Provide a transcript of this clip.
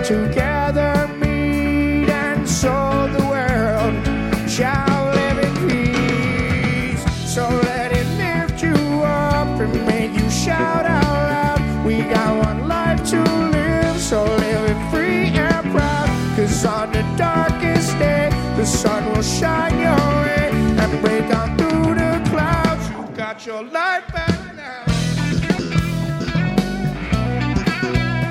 together meet, and so the world shall live in peace. So let it lift you up and make you shout out loud. We got one life to live, so live it free and proud. 'Cause on the darkest day, the sun will shine your way and break on through the clouds. You got your life back.